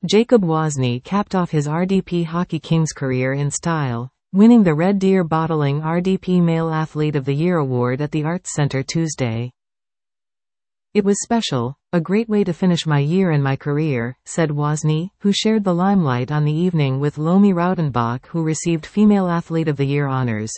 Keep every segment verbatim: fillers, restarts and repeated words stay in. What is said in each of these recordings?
Jacob Wozni capped off his R D P Hockey Kings career in style, winning the Red Deer Bottling R D P Male Athlete of the Year award at the Arts Center Tuesday. "It was special, a great way to finish my year and my career," said Wozni, who shared the limelight on the evening with Lomi Rautenbach, who received Female Athlete of the Year honors.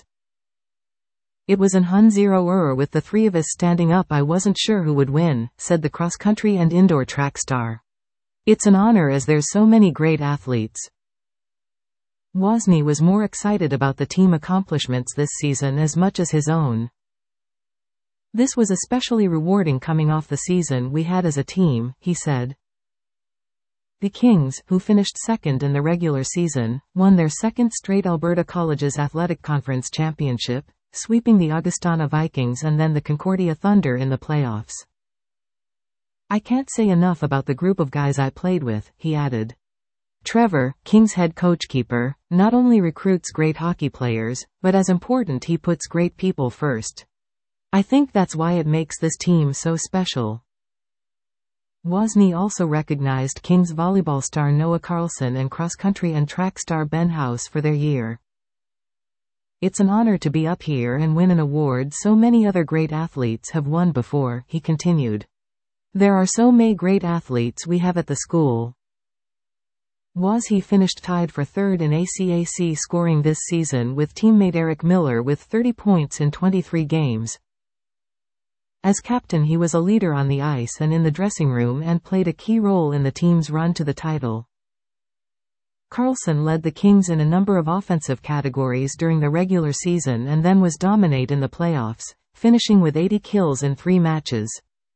"It was an hun zero-er with the three of us standing up. I wasn't sure who would win," said the cross-country and indoor track star. "It's an honor as there's so many great athletes." Wozni was more excited about the team accomplishments this season as much as his own. "This was especially rewarding coming off the season we had as a team," he said. The Kings, who finished second in the regular season, won their second straight Alberta Colleges Athletic Conference championship, sweeping the Augustana Vikings and then the Concordia Thunder in the playoffs. "I can't say enough about the group of guys I played with," he added. Trevor, Kings head coach-keeper, not only recruits great hockey players, but as important he puts great people first. "I think that's why it makes this team so special." Wozni also recognized Kings volleyball star Noah Carlson and cross-country and track star Ben House for their year. "It's an honor to be up here and win an award so many other great athletes have won before," he continued. "There are so many great athletes we have at the school." Wozni finished tied for third in A C A C scoring this season with teammate Eric Miller with thirty points in twenty-three games. As captain, he was a leader on the ice and in the dressing room and played a key role in the team's run to the title. Carlson led the Kings in a number of offensive categories during the regular season and then was dominant in the playoffs, finishing with eighty kills in three matches.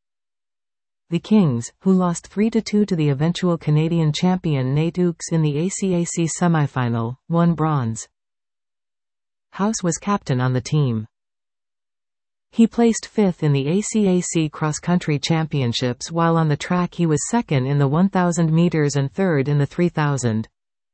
The Kings, who lost three to two to the eventual Canadian champion Nate Oakes in the A C A C semifinal, won bronze. House was captain on the team. He placed fifth in the A C A C cross-country championships, while on the track he was second in the one thousand meters and third in the three thousand.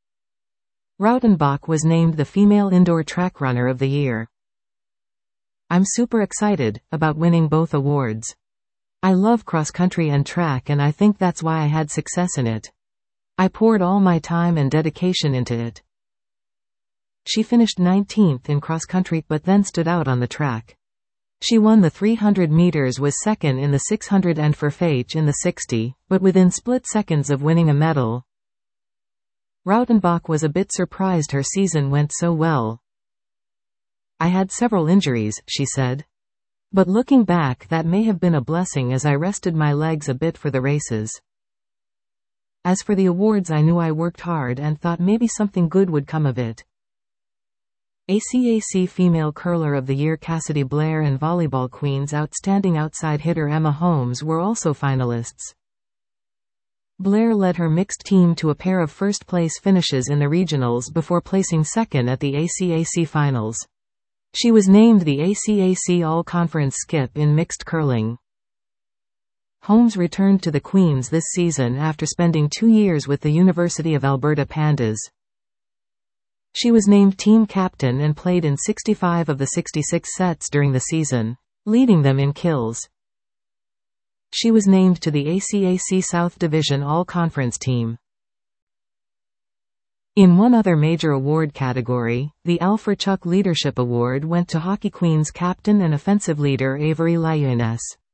Rautenbach was named the Female Indoor Track Runner of the Year. "I'm super excited about winning both awards. I love cross-country and track, and I think that's why I had success in it. I poured all my time and dedication into it." She finished nineteenth in cross-country but then stood out on the track. She won the three hundred meters, was second in the six hundred and for Fage in the sixty, but within split seconds of winning a medal. Rautenbach was a bit surprised her season went so well. "I had several injuries," she said. "But looking back, that may have been a blessing as I rested my legs a bit for the races. As for the awards, I knew I worked hard and thought maybe something good would come of it." A C A C Female Curler of the Year Cassidy Blair and Volleyball Queen's Outstanding Outside Hitter Emma Holmes were also finalists. Blair led her mixed team to a pair of first-place finishes in the regionals before placing second at the A C A C finals. She was named the A C A C All-Conference skip in mixed curling. Holmes returned to the Queens this season after spending two years with the University of Alberta Pandas. She was named team captain and played in sixty-five of the sixty-six sets during the season, leading them in kills. She was named to the A C A C South Division All-Conference team. In one other major award category, the Alfred Chuck Leadership Award went to Hockey Queens captain and offensive leader Avery Lajeunesse.